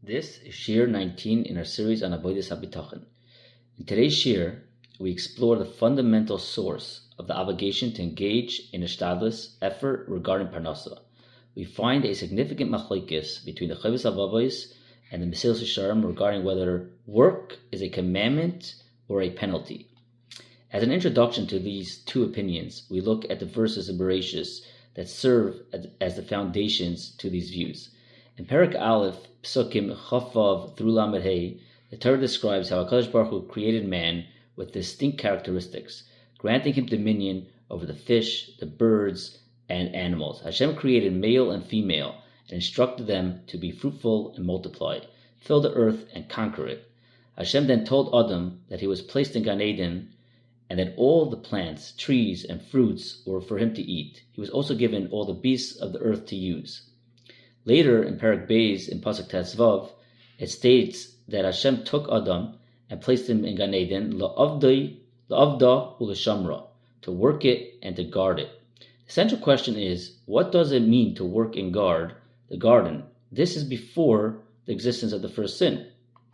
This is Shir 19 in our series on Avodas HaBitachon. In today's Shir, we explore the fundamental source of the obligation to engage in ishtadlus effort regarding parnasa. We find a significant machlokes between the Chovos HaLevavos and the Mesilas Yesharim regarding whether work is a commandment or a penalty. As an introduction to these two opinions, we look at the verses in Bereshis that serve as the foundations to these views. In Perek Aleph, Psukim Chavav through Lamed Hey, the Torah describes how HaKadosh Baruch Hu created man with distinct characteristics, granting him dominion over the fish, the birds, and animals. Hashem created male and female and instructed them to be fruitful and multiply, fill the earth and conquer it. Hashem then told Adam that he was placed in Gan Eden and that all the plants, trees, and fruits were for him to eat. He was also given all the beasts of the earth to use. Later, in Perek Beis, in Pasuk Tetzvav, it states that Hashem took Adam and placed him in Gan Eden, la'avda u'l'shamra, to work it and to guard it. The central question is, what does it mean to work and guard the garden? This is before the existence of the first sin.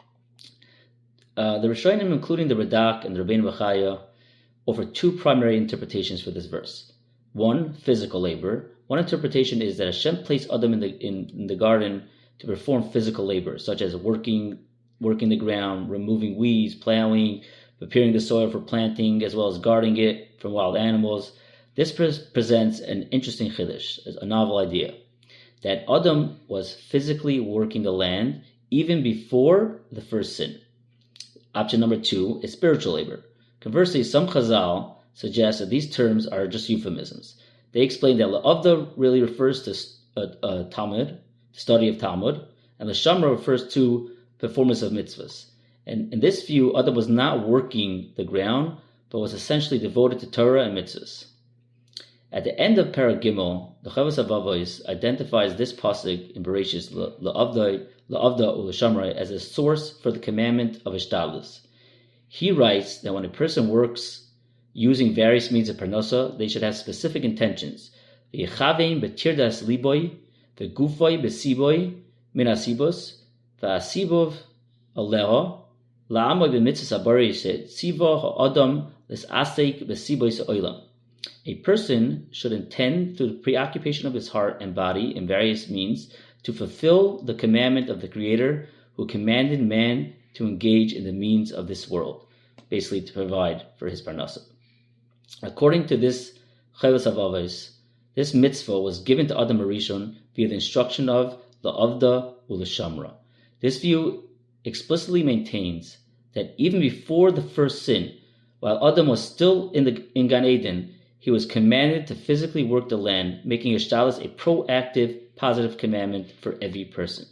The Rishonim, including the Radak and the Rabbeinu Bechaya, offer two primary interpretations for this verse. One, physical labor. One interpretation is that Hashem placed Adam in the garden to perform physical labor, such as working the ground, removing weeds, plowing, preparing the soil for planting, as well as guarding it from wild animals. This presents an interesting chiddush, a novel idea, that Adam was physically working the land even before the first sin. Option number two is spiritual labor. Conversely, some Chazal suggest that these terms are just euphemisms. They explain that La'avda really refers to Talmud, study of Talmud, and L'Shamra refers to performance of mitzvahs. And in this view, Adam was not working the ground, but was essentially devoted to Torah and mitzvahs. At the end of Perek Gimel, the Chovos HaLevavos identifies this pasuk in Bereshis La'avda u'L'Shamra as a source for the commandment of ishtadlus. He writes that when a person works using various means of parnasa, they should have specific intentions. V'yechavein b'tirdas liboy, v'gufoy b'siboy min hasibos, v'asibov aleha, la'amoy b'mitzvahs habaris tziva ha'adam l's'asek b'siboy se'olam. A person should intend through the preoccupation of his heart and body in various means to fulfill the commandment of the Creator who commanded man to engage in the means of this world, basically to provide for his parnasa. According to this Chovos HaLevavos, this mitzvah was given to Adam HaRishon via the instruction of La'avda u'L'Shamra. This view explicitly maintains that even before the first sin, while Adam was still in Gan Eden, he was commanded to physically work the land, making ishtadlus a proactive, positive commandment for every person.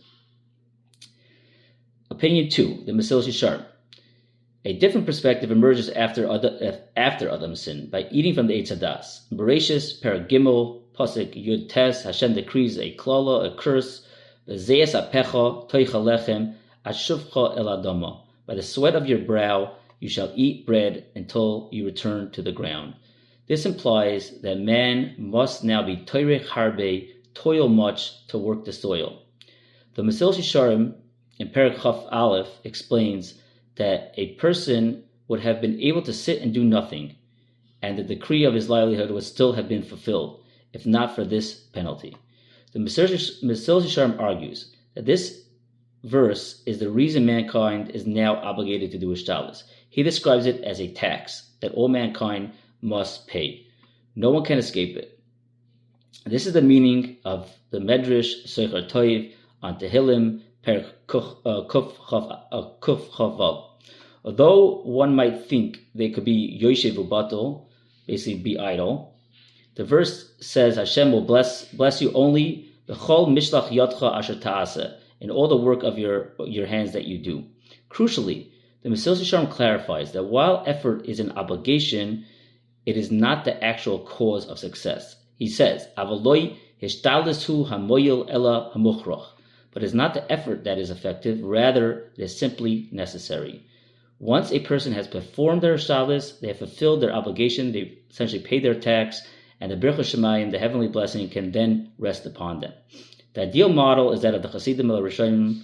Opinion 2, the Mesilas Yesharim. A different perspective emerges after Adam's sin by eating from the Eitz Hadas. In Bereshis, Perek Gimel, Pasuk Yud Tes, Hashem decrees a klala, a curse, V'zeyes apecha toicha lechem ashuvcha el adama. By the sweat of your brow you shall eat bread until you return to the ground. This implies that man must now be toirech harbe, toil much to work the soil. The Mesilas Yesharim in Perek Chaf Aleph explains that a person would have been able to sit and do nothing, and the decree of his livelihood would still have been fulfilled, if not for this penalty. The Mesilas Yesharim argues that this verse is the reason mankind is now obligated to do ishtadlus. He describes it as a tax that all mankind must pay. No one can escape it. This is the meaning of the Medrash Seichar Toiv on Tehillim, Perek Kuf Chavav. Although one might think they could be Yoshev u'Batel, basically be idle, the verse says Hashem will bless you only b'chol mishlach yadcha asher ta'aseh, in all the work of your hands that you do. Crucially, the Mesilas Yesharim clarifies that while effort is an obligation, it is not the actual cause of success. He says, Avaloi hishtadlusu hamoyel ela hamuchrach, but it is not the effort that is effective, rather it is simply necessary. Once a person has performed their ishtadlus, they have fulfilled their obligation, they essentially paid their tax, and the Birchas Shemayim, the heavenly blessing, can then rest upon them. The ideal model is that of the Chassidim HaRishonim,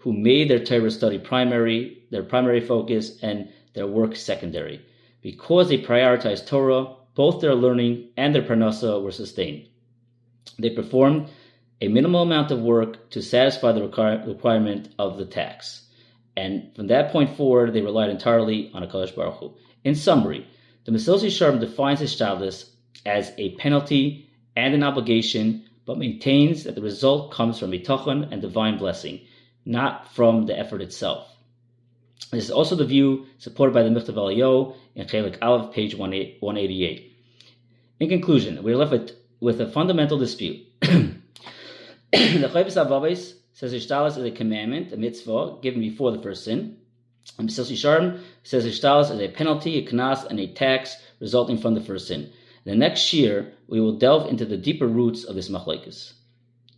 who made their Torah study their primary focus, and their work secondary. Because they prioritized Torah, both their learning and their parnasa were sustained. They performed a minimal amount of work to satisfy the requirement of the tax. And from that point forward, they relied entirely on HaKadosh Baruch Hu. In summary, the Mesilas Yesharim defines Hishtadlus as a penalty and an obligation, but maintains that the result comes from bitachon and divine blessing, not from the effort itself. This is also the view supported by the Michtav Eliyahu in Chelik Aleph, page 188. In conclusion, we are left with a fundamental dispute. The Chayvus Avavis says Hishtadlus is a commandment, a mitzvah, given before the first sin. And Mesilas Yesharim says Hishtadlus is a penalty, a knas, and a tax resulting from the first sin. In the next year, we will delve into the deeper roots of this machlokes.